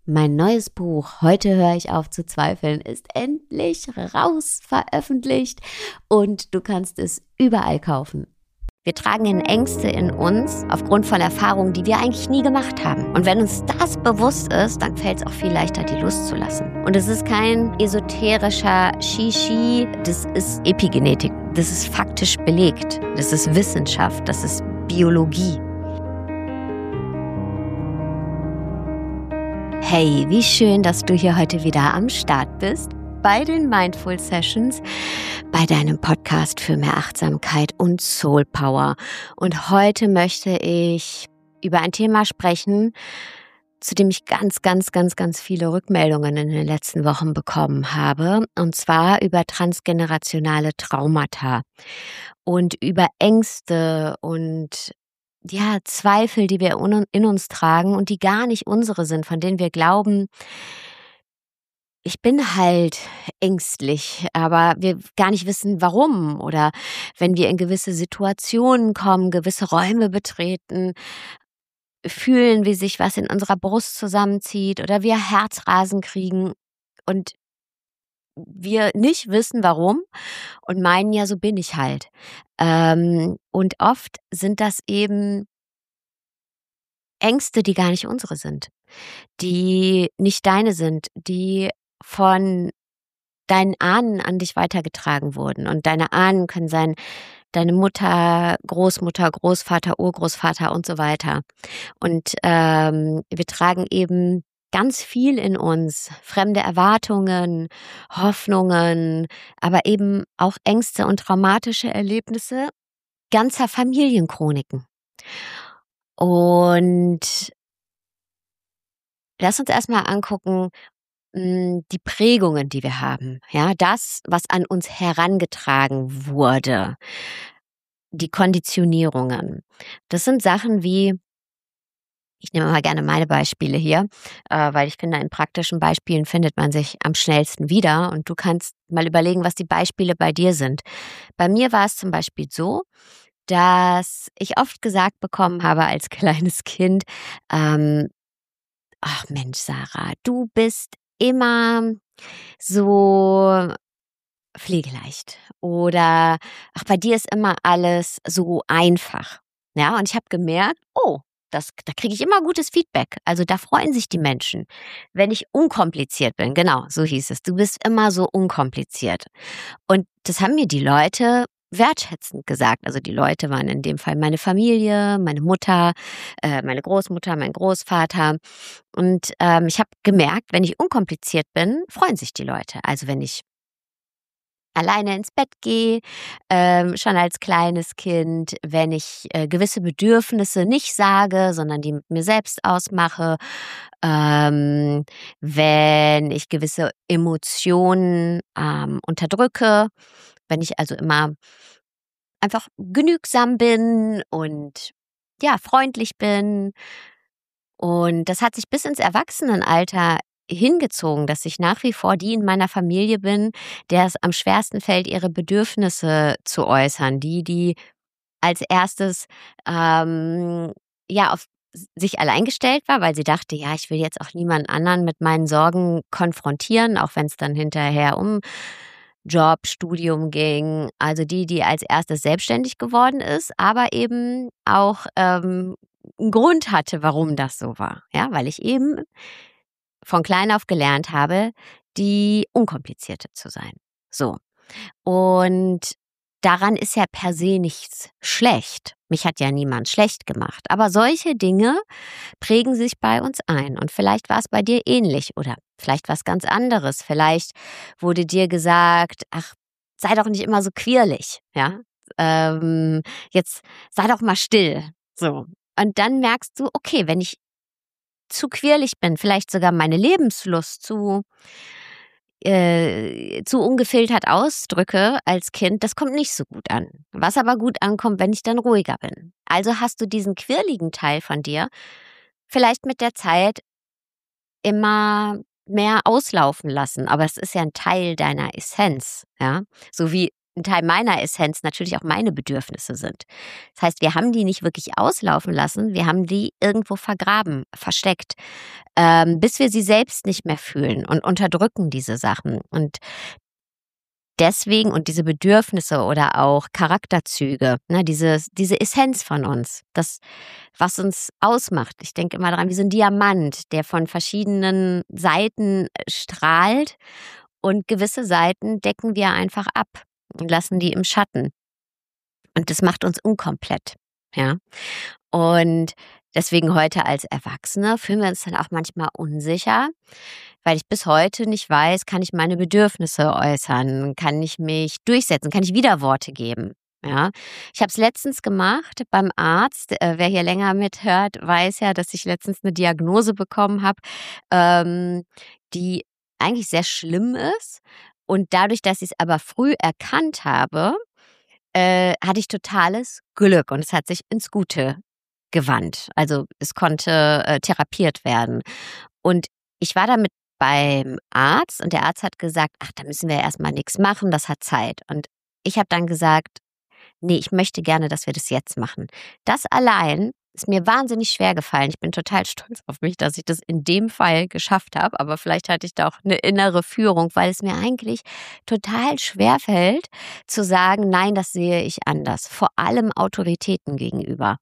Mein neues Buch „Heute höre ich auf zu zweifeln" ist endlich raus veröffentlicht und du kannst es überall kaufen. Wir tragen Ängste in uns aufgrund von Erfahrungen, die wir eigentlich nie gemacht haben. Und wenn uns das bewusst ist, dann fällt es auch viel leichter, die loszulassen. Und es ist kein esoterischer Shishi, das ist Epigenetik, das ist faktisch belegt, das ist Wissenschaft, das ist Biologie. Hey, wie schön, dass du hier heute wieder am Start bist bei den Mindful Sessions, bei deinem Podcast für mehr Achtsamkeit und Soul Power. Und heute möchte ich über ein Thema sprechen, zu dem ich ganz viele Rückmeldungen in den letzten Wochen bekommen habe. Und zwar über transgenerationale Traumata und über Ängste und Zweifel, die wir in uns tragen und die gar nicht unsere sind, von denen wir glauben, ich bin halt ängstlich, aber wir gar nicht wissen, warum. Oder wenn wir in gewisse Situationen kommen, gewisse Räume betreten, fühlen, wie sich was in unserer Brust zusammenzieht oder wir Herzrasen kriegen und wir nicht wissen, warum und meinen, ja, so bin ich halt. Und oft sind das eben Ängste, die gar nicht unsere sind, die nicht deine sind, die von deinen Ahnen an dich weitergetragen wurden. Und deine Ahnen können sein deine Mutter, Großmutter, Großvater, Urgroßvater und so weiter. Und wir tragen eben ganz viel in uns, fremde Erwartungen, Hoffnungen, aber eben auch Ängste und traumatische Erlebnisse ganzer Familienchroniken. Und lass uns erstmal angucken, die Prägungen, die wir haben. Ja, das, was an uns herangetragen wurde, die Konditionierungen. Das sind Sachen wie, ich nehme mal gerne meine Beispiele hier, weil ich finde, in praktischen Beispielen findet man sich am schnellsten wieder und du kannst mal überlegen, was die Beispiele bei dir sind. Bei mir war es zum Beispiel so, dass ich oft gesagt bekommen habe als kleines Kind, ach Mensch, Sarah, du bist immer so pflegeleicht oder ach, bei dir ist immer alles so einfach. Ja, und ich habe gemerkt, oh, da kriege ich immer gutes Feedback. Also da freuen sich die Menschen, wenn ich unkompliziert bin. Genau, so hieß es. Du bist immer so unkompliziert. Und das haben mir die Leute wertschätzend gesagt. Also die Leute waren in dem Fall meine Familie, meine Mutter, meine Großmutter, mein Großvater. Und ich habe gemerkt, wenn ich unkompliziert bin, freuen sich die Leute. Also wenn ich alleine ins Bett gehe, schon als kleines Kind, wenn ich gewisse Bedürfnisse nicht sage, sondern die mit mir selbst ausmache, wenn ich gewisse Emotionen unterdrücke, wenn ich also immer einfach genügsam bin und ja, freundlich bin. Und das hat sich bis ins Erwachsenenalter hingezogen, dass ich nach wie vor die in meiner Familie bin, der es am schwersten fällt, ihre Bedürfnisse zu äußern, die als erstes auf sich allein gestellt war, weil sie dachte, ja, ich will jetzt auch niemand anderen mit meinen Sorgen konfrontieren, auch wenn es dann hinterher um Job, Studium ging. Also die als erstes selbstständig geworden ist, aber eben auch 'n Grund hatte, warum das so war. Ja, weil ich eben von klein auf gelernt habe, die Unkomplizierte zu sein. So. Und daran ist ja per se nichts schlecht. Mich hat ja niemand schlecht gemacht. Aber solche Dinge prägen sich bei uns ein. Und vielleicht war es bei dir ähnlich oder vielleicht was ganz anderes. Vielleicht wurde dir gesagt, ach, sei doch nicht immer so quirlig, ja. Jetzt sei doch mal still. So. Und dann merkst du, okay, wenn ich zu quirlig bin, vielleicht sogar meine Lebenslust zu ungefiltert ausdrücke als Kind, das kommt nicht so gut an. Was aber gut ankommt, wenn ich dann ruhiger bin. Also hast du diesen quirligen Teil von dir vielleicht mit der Zeit immer mehr auslaufen lassen, aber es ist ja ein Teil deiner Essenz, ja? So wie ein Teil meiner Essenz natürlich auch meine Bedürfnisse sind. Das heißt, wir haben die nicht wirklich auslaufen lassen, wir haben die irgendwo vergraben, versteckt, bis wir sie selbst nicht mehr fühlen und unterdrücken diese Sachen. Und deswegen und diese Bedürfnisse oder auch Charakterzüge, ne, diese Essenz von uns, das, was uns ausmacht. Ich denke immer daran, wie so ein Diamant, der von verschiedenen Seiten strahlt und gewisse Seiten decken wir einfach ab und lassen die im Schatten. Und das macht uns unkomplett, ja. Und deswegen heute als Erwachsene fühlen wir uns dann auch manchmal unsicher, weil ich bis heute nicht weiß, kann ich meine Bedürfnisse äußern, kann ich mich durchsetzen, kann ich Widerworte geben. Ja, ich habe es letztens gemacht beim Arzt. Wer hier länger mithört, weiß ja, dass ich letztens eine Diagnose bekommen habe, die eigentlich sehr schlimm ist. Und dadurch, dass ich es aber früh erkannt habe, hatte ich totales Glück und es hat sich ins Gute gewandt. Also es konnte therapiert werden. Und ich war damit beim Arzt und der Arzt hat gesagt, ach, da müssen wir erstmal nichts machen, das hat Zeit. Und ich habe dann gesagt, nee, ich möchte gerne, dass wir das jetzt machen. Das allein ist mir wahnsinnig schwer gefallen. Ich bin total stolz auf mich, dass ich das in dem Fall geschafft habe. Aber vielleicht hatte ich da auch eine innere Führung, weil es mir eigentlich total schwer fällt, zu sagen, nein, das sehe ich anders. Vor allem Autoritäten gegenüber.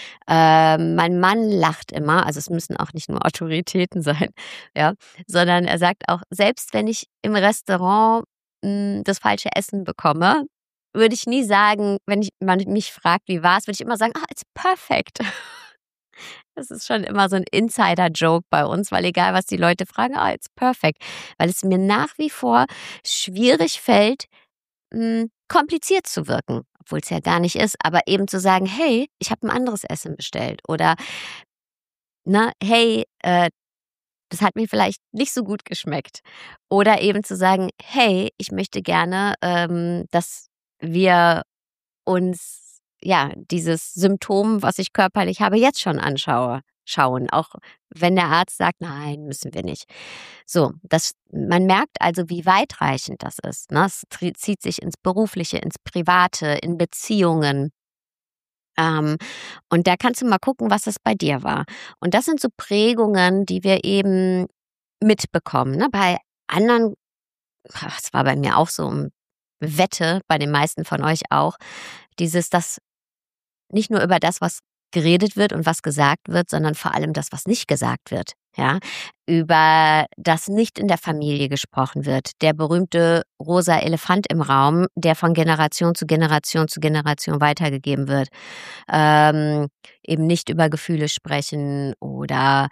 Mein Mann lacht immer, also es müssen auch nicht nur Autoritäten sein, ja, sondern er sagt auch, selbst wenn ich im Restaurant das falsche Essen bekomme, würde ich nie sagen, wenn man mich fragt, wie war's, würde ich immer sagen, it's perfect. Das ist schon immer so ein Insider-Joke bei uns, weil egal, was die Leute fragen, it's perfect. Weil es mir nach wie vor schwierig fällt, kompliziert zu wirken, obwohl es ja gar nicht ist, aber eben zu sagen, hey, ich habe ein anderes Essen bestellt oder, ne, hey, das hat mir vielleicht nicht so gut geschmeckt. Oder eben zu sagen, hey, ich möchte gerne, dass wir uns, ja, dieses Symptom, was ich körperlich habe, jetzt schon schauen, auch wenn der Arzt sagt, nein, müssen wir nicht. So, man merkt also, wie weitreichend das ist. Ne? Es zieht sich ins Berufliche, ins Private, in Beziehungen. Ähm, und da kannst du mal gucken, was das bei dir war. Und das sind so Prägungen, die wir eben mitbekommen. Ne? Bei anderen, es war bei mir auch so, Wette, bei den meisten von euch auch, das nicht nur über das, was geredet wird und was gesagt wird, sondern vor allem das, was nicht gesagt wird. Ja, über das nicht in der Familie gesprochen wird. Der berühmte rosa Elefant im Raum, der von Generation zu Generation zu Generation weitergegeben wird. Eben nicht über Gefühle sprechen oder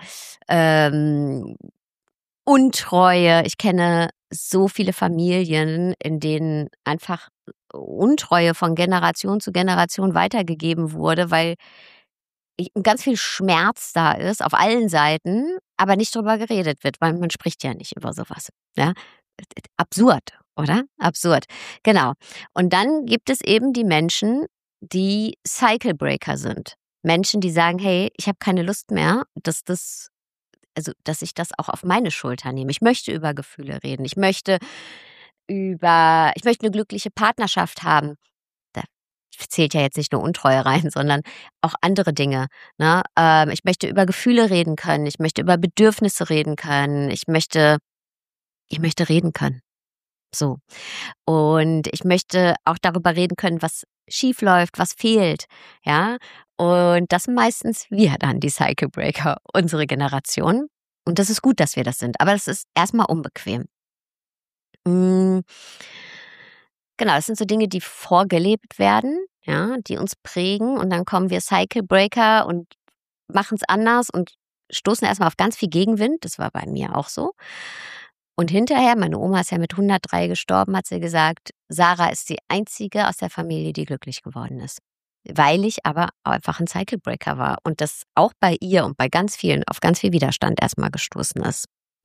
Untreue. Ich kenne so viele Familien, in denen einfach Untreue von Generation zu Generation weitergegeben wurde, weil ganz viel Schmerz da ist auf allen Seiten, aber nicht drüber geredet wird, weil man spricht ja nicht über sowas. Ja? Absurd, oder? Absurd. Genau. Und dann gibt es eben die Menschen, die Cycle Breaker sind. Menschen, die sagen, hey, ich habe keine Lust mehr, dass ich das auch auf meine Schulter nehme. Ich möchte über Gefühle reden. Ich möchte eine glückliche Partnerschaft haben. Da zählt ja jetzt nicht nur Untreue rein, sondern auch andere Dinge. Ne? Ich möchte über Gefühle reden können. Ich möchte über Bedürfnisse reden können. Ich möchte reden können. So. Und ich möchte auch darüber reden können, was schief läuft, was fehlt. Ja. Und das sind meistens wir dann, die Cycle Breaker, unsere Generation. Und das ist gut, dass wir das sind. Aber das ist erstmal unbequem. Genau, das sind so Dinge, die vorgelebt werden, ja, die uns prägen. Und dann kommen wir Cycle Breaker und machen es anders und stoßen erstmal auf ganz viel Gegenwind. Das war bei mir auch so. Und hinterher, meine Oma ist ja mit 103 gestorben, hat sie gesagt, Sarah ist die einzige aus der Familie, die glücklich geworden ist. Weil ich aber einfach ein Cycle Breaker war und das auch bei ihr und bei ganz vielen auf ganz viel Widerstand erstmal gestoßen ist.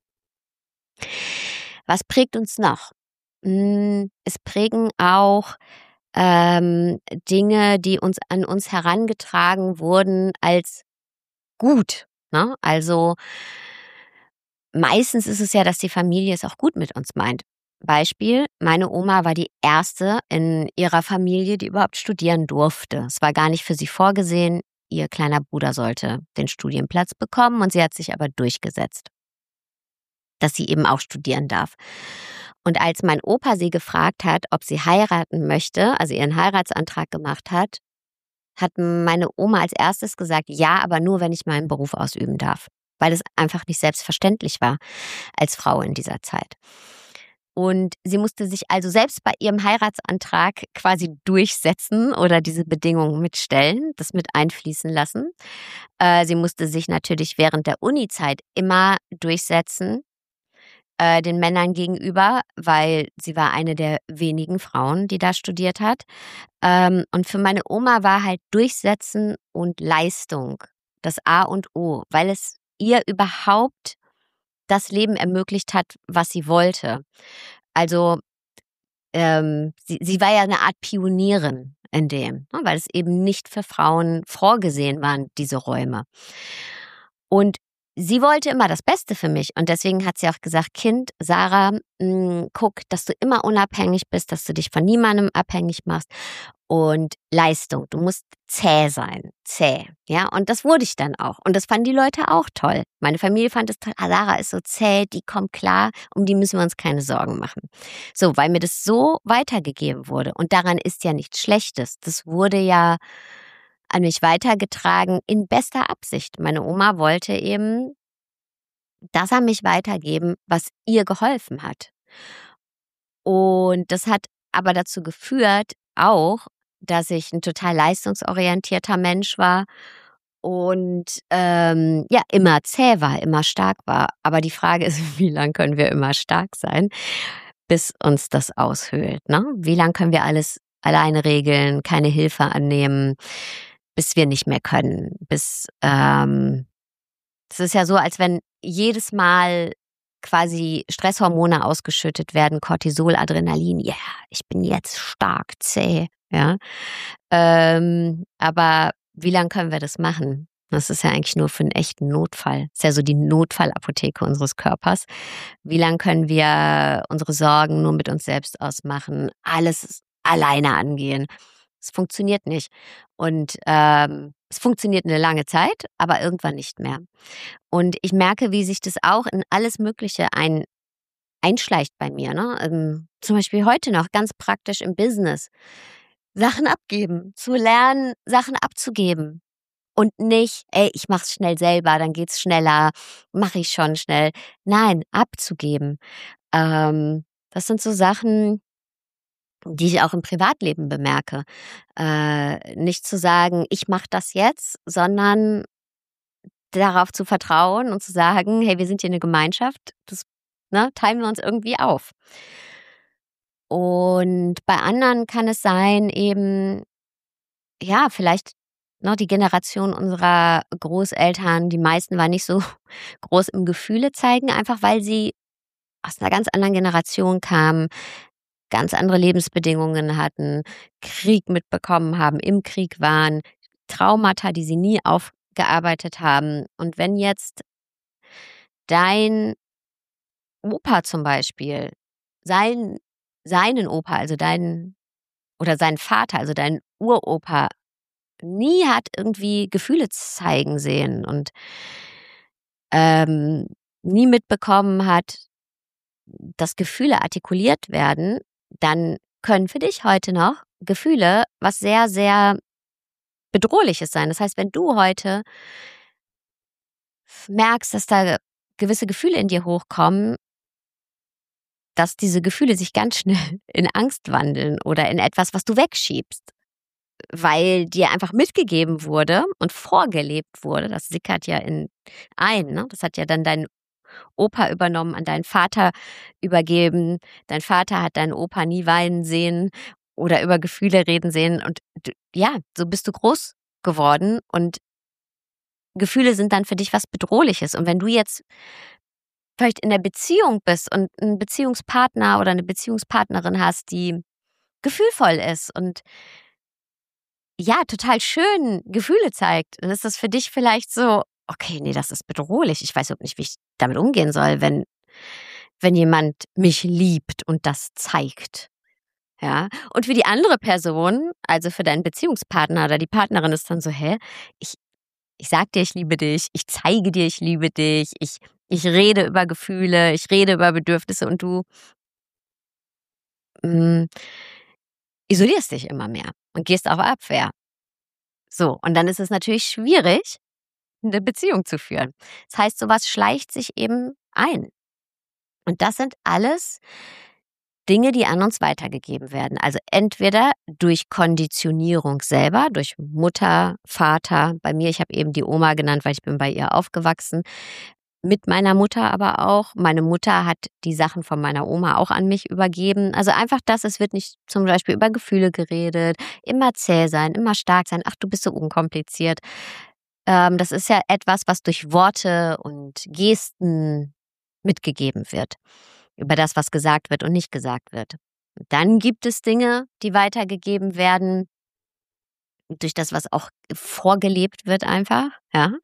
Was prägt uns noch? Es prägen auch Dinge, die an uns herangetragen wurden als gut. Ne? Also meistens ist es ja, dass die Familie es auch gut mit uns meint. Beispiel, meine Oma war die erste in ihrer Familie, die überhaupt studieren durfte. Es war gar nicht für sie vorgesehen. Ihr kleiner Bruder sollte den Studienplatz bekommen und sie hat sich aber durchgesetzt, dass sie eben auch studieren darf. Und als mein Opa sie gefragt hat, ob sie heiraten möchte, also ihren Heiratsantrag gemacht hat, hat meine Oma als erstes gesagt, ja, aber nur, wenn ich meinen Beruf ausüben darf, weil es einfach nicht selbstverständlich war als Frau in dieser Zeit. Und sie musste sich also selbst bei ihrem Heiratsantrag quasi durchsetzen oder diese Bedingungen mitstellen, das mit einfließen lassen. Sie musste sich natürlich während der Unizeit immer durchsetzen, den Männern gegenüber, weil sie war eine der wenigen Frauen, die da studiert hat. Und für meine Oma war halt Durchsetzen und Leistung das A und O, weil es ihr überhaupt das Leben ermöglicht hat, was sie wollte. Also sie war ja eine Art Pionierin in dem, ne, weil es eben nicht für Frauen vorgesehen waren, diese Räume. Und sie wollte immer das Beste für mich und deswegen hat sie auch gesagt, Kind, Sarah, guck, dass du immer unabhängig bist, dass du dich von niemandem abhängig machst und Leistung, du musst zäh sein, zäh, ja, und das wurde ich dann auch und das fanden die Leute auch toll. Meine Familie fand es toll, Sarah ist so zäh, die kommt klar, um die müssen wir uns keine Sorgen machen. So, weil mir das so weitergegeben wurde und daran ist ja nichts Schlechtes, das wurde ja an mich weitergetragen in bester Absicht. Meine Oma wollte eben das an mich weitergeben, was ihr geholfen hat. Und das hat aber dazu geführt auch, dass ich ein total leistungsorientierter Mensch war und ja, immer zäh war, immer stark war. Aber die Frage ist, wie lang können wir immer stark sein, bis uns das aushöhlt, ne? Wie lang können wir alles alleine regeln, keine Hilfe annehmen, bis wir nicht mehr können, bis es ist ja so, als wenn jedes Mal quasi Stresshormone ausgeschüttet werden, Cortisol, Adrenalin. Ja, ich bin jetzt stark, zäh, ja. Aber wie lange können wir das machen? Das ist ja eigentlich nur für einen echten Notfall. Das ist ja so die Notfallapotheke unseres Körpers. Wie lange können wir unsere Sorgen nur mit uns selbst ausmachen, alles alleine angehen? Es funktioniert nicht. Und es funktioniert eine lange Zeit, aber irgendwann nicht mehr. Und ich merke, wie sich das auch in alles Mögliche einschleicht bei mir. Ne? Zum Beispiel heute noch ganz praktisch im Business. Sachen abgeben, zu lernen, Sachen abzugeben. Und nicht, ey, ich mach's schnell selber, dann geht's schneller, mache ich schon schnell. Nein, abzugeben. Das sind so Sachen, die ich auch im Privatleben bemerke. Nicht zu sagen, ich mache das jetzt, sondern darauf zu vertrauen und zu sagen, hey, wir sind hier eine Gemeinschaft, das teilen wir uns irgendwie auf. Und bei anderen kann es sein, eben, ja, vielleicht die Generation unserer Großeltern, die meisten waren nicht so groß im Gefühle zeigen, einfach weil sie aus einer ganz anderen Generation kamen, ganz andere Lebensbedingungen hatten, Krieg mitbekommen haben, im Krieg waren, Traumata, die sie nie aufgearbeitet haben. Und wenn jetzt dein Opa zum Beispiel seinen Opa, also oder seinen Vater, also deinen Uropa, nie hat irgendwie Gefühle zeigen sehen und nie mitbekommen hat, dass Gefühle artikuliert werden, dann können für dich heute noch Gefühle was sehr, sehr Bedrohliches sein. Das heißt, wenn du heute merkst, dass da gewisse Gefühle in dir hochkommen, dass diese Gefühle sich ganz schnell in Angst wandeln oder in etwas, was du wegschiebst, weil dir einfach mitgegeben wurde und vorgelebt wurde. Das sickert ja ne? Das hat ja dann dein Opa übernommen, an deinen Vater übergeben. Dein Vater hat deinen Opa nie weinen sehen oder über Gefühle reden sehen. Und ja, so bist du groß geworden und Gefühle sind dann für dich was Bedrohliches. Und wenn du jetzt vielleicht in der Beziehung bist und einen Beziehungspartner oder eine Beziehungspartnerin hast, die gefühlvoll ist und ja, total schön Gefühle zeigt, dann ist das für dich vielleicht so, okay, nee, das ist bedrohlich. Ich weiß überhaupt nicht, wie ich damit umgehen soll, wenn wenn jemand mich liebt und das zeigt. Ja, und für die andere Person, also für deinen Beziehungspartner oder die Partnerin ist dann so: „Hä? Ich ich sage dir, ich liebe dich, ich zeige dir, ich liebe dich, ich rede über Gefühle, ich rede über Bedürfnisse und du, hm, isolierst dich immer mehr und gehst auf Abwehr.“ So, und dann ist es natürlich schwierig, 'ne Beziehung zu führen. Das heißt, so was schleicht sich eben ein. Und das sind alles Dinge, die an uns weitergegeben werden. Also entweder durch Konditionierung selber, durch Mutter, Vater. Bei mir, ich habe eben die Oma genannt, weil ich bin bei ihr aufgewachsen. Mit meiner Mutter aber auch. Meine Mutter hat die Sachen von meiner Oma auch an mich übergeben. Also einfach das, es wird nicht zum Beispiel über Gefühle geredet, immer zäh sein, immer stark sein. Ach, du bist so unkompliziert. Das ist ja etwas, was durch Worte und Gesten mitgegeben wird. Über das, was gesagt wird und nicht gesagt wird. Dann gibt es Dinge, die weitergegeben werden durch das, was auch vorgelebt wird einfach, ja.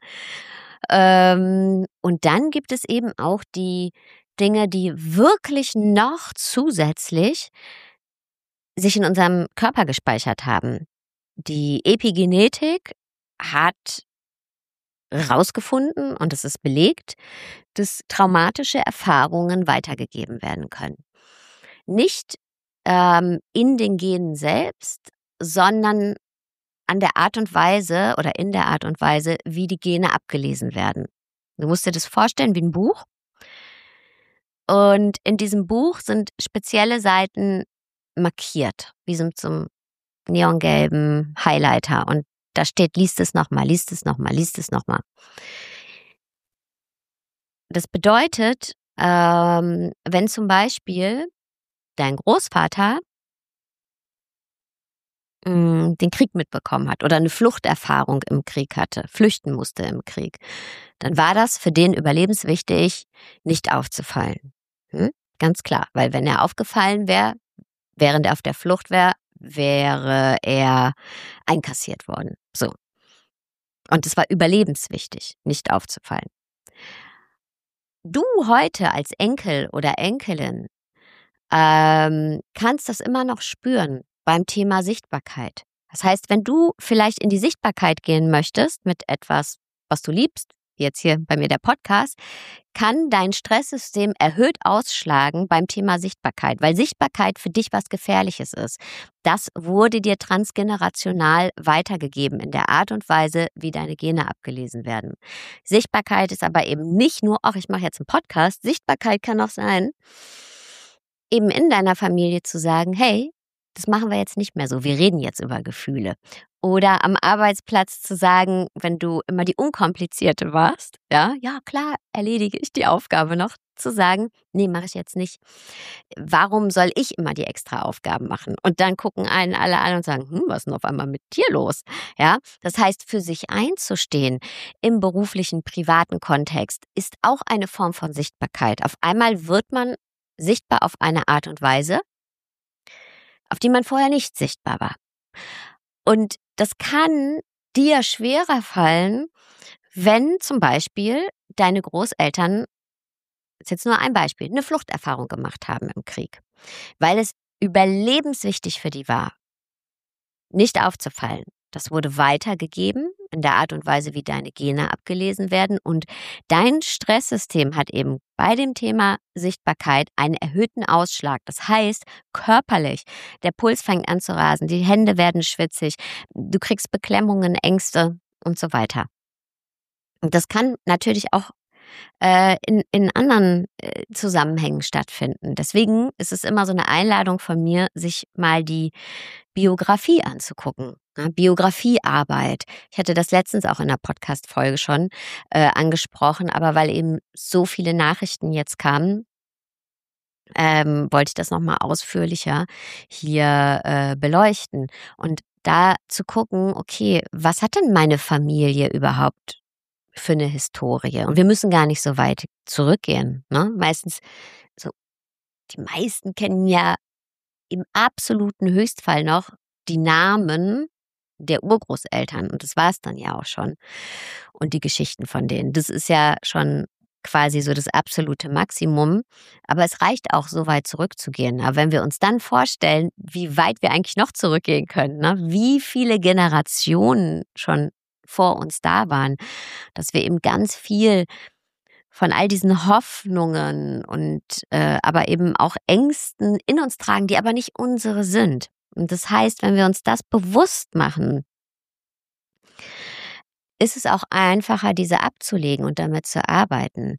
Und dann gibt es eben auch die Dinge, die wirklich noch zusätzlich sich in unserem Körper gespeichert haben. Die Epigenetik hat rausgefunden und es ist belegt, dass traumatische Erfahrungen weitergegeben werden können. Nicht in den Genen selbst, sondern an der Art und Weise oder in der Art und Weise, wie die Gene abgelesen werden. Du musst dir das vorstellen wie ein Buch. Und in diesem Buch sind spezielle Seiten markiert, wie so mit so einem neongelben Highlighter. Und da steht, liest es nochmal, liest es nochmal, liest es nochmal. Das bedeutet, wenn zum Beispiel dein Großvater den Krieg mitbekommen hat oder eine Fluchterfahrung im Krieg hatte, flüchten musste im Krieg, dann war das für den überlebenswichtig, nicht aufzufallen. Ganz klar, weil wenn er aufgefallen wäre, während er auf der Flucht wäre, wäre er einkassiert worden. So. Und es war überlebenswichtig, nicht aufzufallen. Du heute als Enkel oder Enkelin kannst das immer noch spüren beim Thema Sichtbarkeit. Das heißt, wenn du vielleicht in die Sichtbarkeit gehen möchtest mit etwas, was du liebst, jetzt hier bei mir der Podcast, kann dein Stresssystem erhöht ausschlagen beim Thema Sichtbarkeit, weil Sichtbarkeit für dich was Gefährliches ist. Das wurde dir transgenerational weitergegeben in der Art und Weise, wie deine Gene abgelesen werden. Sichtbarkeit ist aber eben nicht nur, ach, ich mache jetzt einen Podcast. Sichtbarkeit kann auch sein, eben in deiner Familie zu sagen, hey, das machen wir jetzt nicht mehr so, wir reden jetzt über Gefühle. Oder am Arbeitsplatz zu sagen, wenn du immer die Unkomplizierte warst, ja klar, erledige ich die Aufgabe noch, zu sagen, nee, mache ich jetzt nicht. Warum soll ich immer die extra Aufgaben machen? Und dann gucken einen alle an und sagen, was ist denn auf einmal mit dir los? Ja, das heißt, für sich einzustehen im beruflichen, privaten Kontext ist auch eine Form von Sichtbarkeit. Auf einmal wird man sichtbar auf eine Art und Weise, auf die man vorher nicht sichtbar war. Und das kann dir schwerer fallen, wenn zum Beispiel deine Großeltern, das ist jetzt nur ein Beispiel, eine Fluchterfahrung gemacht haben im Krieg, weil es überlebenswichtig für die war, nicht aufzufallen. Das wurde weitergegeben in der Art und Weise, wie deine Gene abgelesen werden. Und dein Stresssystem hat eben bei dem Thema Sichtbarkeit einen erhöhten Ausschlag. Das heißt, körperlich, der Puls fängt an zu rasen, die Hände werden schwitzig, du kriegst Beklemmungen, Ängste und so weiter. Und das kann natürlich auch in anderen Zusammenhängen stattfinden. Deswegen ist es immer so eine Einladung von mir, sich mal die Biografie anzugucken. Ja, Biografiearbeit. Ich hatte das letztens auch in einer Podcast-Folge schon angesprochen, aber weil eben so viele Nachrichten jetzt kamen, wollte ich das nochmal ausführlicher hier beleuchten. Und da zu gucken, okay, was hat denn meine Familie überhaupt für eine Historie? Und wir müssen gar nicht so weit zurückgehen. Ne? Meistens, so die meisten kennen ja im absoluten Höchstfall noch die Namen der Urgroßeltern. Und das war es dann ja auch schon. Und die Geschichten von denen. Das ist ja schon quasi so das absolute Maximum. Aber es reicht auch, so weit zurückzugehen. Aber wenn wir uns dann vorstellen, wie weit wir eigentlich noch zurückgehen können, ne? Wie viele Generationen schon vor uns da waren, dass wir eben ganz viel von all diesen Hoffnungen und aber eben auch Ängsten in uns tragen, die aber nicht unsere sind. Und das heißt, wenn wir uns das bewusst machen, ist es auch einfacher, diese abzulegen und damit zu arbeiten.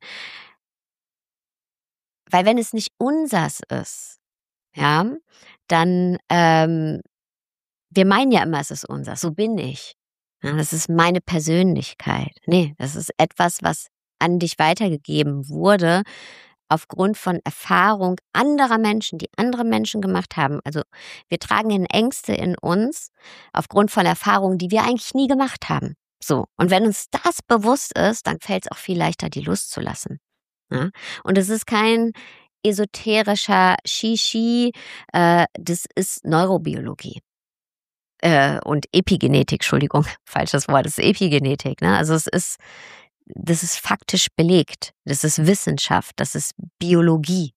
Weil wenn es nicht unsers ist, ja, dann, wir meinen ja immer, es ist unsers, so bin ich. Ja, das ist meine Persönlichkeit. Ne, das ist etwas, was an dich weitergegeben wurde aufgrund von Erfahrung anderer Menschen, die andere Menschen gemacht haben. Also, wir tragen in Ängste in uns aufgrund von Erfahrungen, die wir eigentlich nie gemacht haben. So, und wenn uns das bewusst ist, dann fällt es auch viel leichter, die loszulassen, ja? Und es ist kein esoterischer Shishi, das ist Neurobiologie, und Epigenetik, Entschuldigung, falsches Wort, das ist Epigenetik, ne? Also, das ist faktisch belegt. Das ist Wissenschaft, das ist Biologie.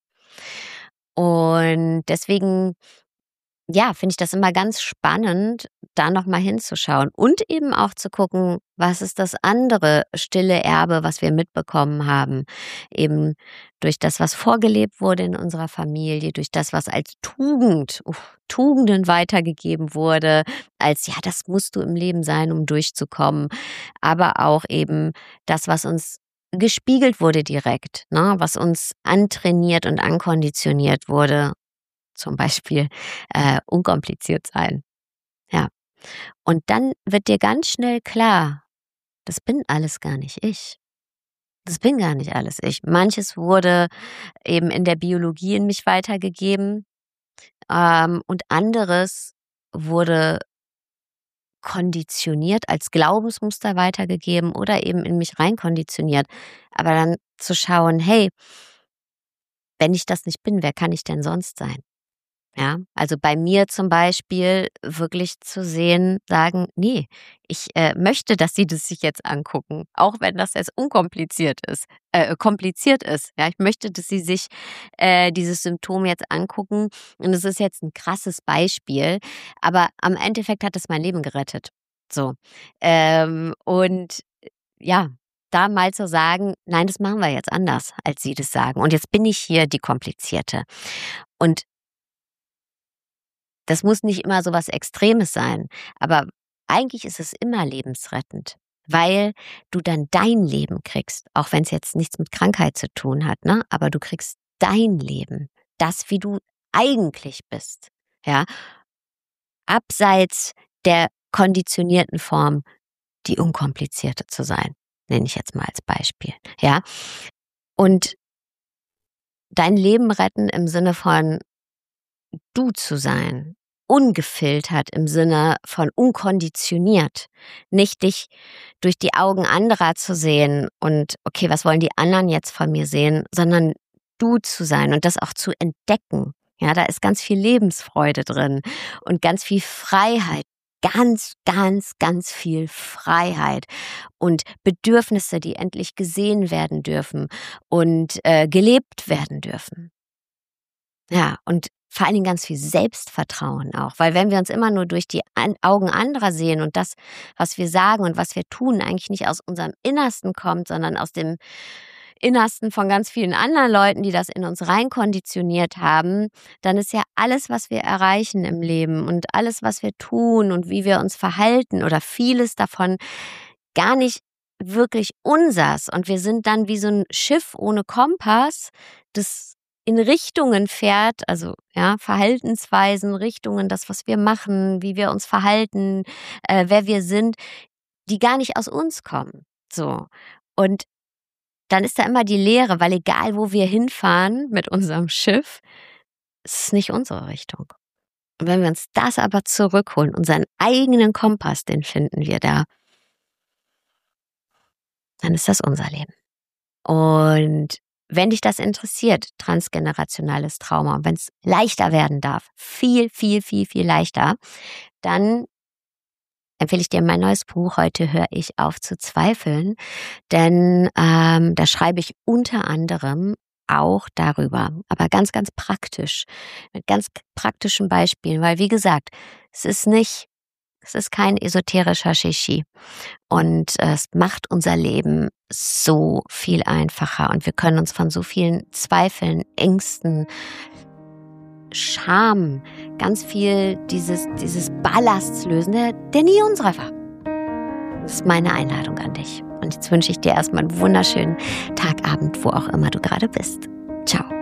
Und deswegen, ja, finde ich das immer ganz spannend, da noch mal hinzuschauen und eben auch zu gucken, was ist das andere stille Erbe, was wir mitbekommen haben, eben durch das, was vorgelebt wurde in unserer Familie, durch das, was als Tugenden weitergegeben wurde, als ja, das musst du im Leben sein, um durchzukommen, aber auch eben das, was uns gespiegelt wurde direkt, ne, was uns antrainiert und ankonditioniert wurde, zum Beispiel unkompliziert sein. Ja. Und dann wird dir ganz schnell klar, das bin alles gar nicht ich. Das bin gar nicht alles ich. Manches wurde eben in der Biologie in mich weitergegeben, und anderes wurde konditioniert, als Glaubensmuster weitergegeben oder eben in mich reinkonditioniert. Aber dann zu schauen, hey, wenn ich das nicht bin, wer kann ich denn sonst sein? Ja, also bei mir zum Beispiel wirklich zu sehen, sagen, nee, ich möchte, dass sie das sich jetzt angucken, auch wenn das jetzt kompliziert ist. Ja, ich möchte, dass sie sich dieses Symptom jetzt angucken. Und es ist jetzt ein krasses Beispiel, aber am Endeffekt hat es mein Leben gerettet. So. Und ja, da mal zu sagen, nein, das machen wir jetzt anders, als sie das sagen. Und jetzt bin ich hier die Komplizierte. Und das muss nicht immer so was Extremes sein, aber eigentlich ist es immer lebensrettend, weil du dann dein Leben kriegst, auch wenn es jetzt nichts mit Krankheit zu tun hat, ne? Aber du kriegst dein Leben, das, wie du eigentlich bist, ja? Abseits der konditionierten Form, die unkomplizierte zu sein, nenne ich jetzt mal als Beispiel, ja? Und dein Leben retten im Sinne von du zu sein, ungefiltert im Sinne von unkonditioniert, nicht dich durch die Augen anderer zu sehen und okay, was wollen die anderen jetzt von mir sehen, sondern du zu sein und das auch zu entdecken. Ja, da ist ganz viel Lebensfreude drin und ganz viel Freiheit. Ganz, ganz, ganz viel Freiheit und Bedürfnisse, die endlich gesehen werden dürfen und gelebt werden dürfen. Ja, und vor allen Dingen ganz viel Selbstvertrauen auch, weil wenn wir uns immer nur durch die Augen anderer sehen und das, was wir sagen und was wir tun, eigentlich nicht aus unserem Innersten kommt, sondern aus dem Innersten von ganz vielen anderen Leuten, die das in uns reinkonditioniert haben, dann ist ja alles, was wir erreichen im Leben und alles, was wir tun und wie wir uns verhalten oder vieles davon gar nicht wirklich unsers. Und wir sind dann wie so ein Schiff ohne Kompass, das in Richtungen fährt, also ja, Verhaltensweisen, Richtungen, das, was wir machen, wie wir uns verhalten, wer wir sind, die gar nicht aus uns kommen. So. Und dann ist da immer die Leere, weil egal, wo wir hinfahren mit unserem Schiff, es ist nicht unsere Richtung. Und wenn wir uns das aber zurückholen, unseren eigenen Kompass, den finden wir da, dann ist das unser Leben. Und wenn dich das interessiert, transgenerationales Trauma, wenn es leichter werden darf, viel, viel, viel, viel leichter, dann empfehle ich dir mein neues Buch „Heute höre ich auf zu zweifeln“, denn da schreibe ich unter anderem auch darüber, aber ganz, ganz praktisch, mit ganz praktischen Beispielen, weil wie gesagt, es ist kein esoterischer Shishi und es macht unser Leben so viel einfacher und wir können uns von so vielen Zweifeln, Ängsten, Scham, ganz viel dieses Ballasts lösen, der nie unserer war. Das ist meine Einladung an dich. Und jetzt wünsche ich dir erstmal einen wunderschönen Tag, Abend, wo auch immer du gerade bist. Ciao.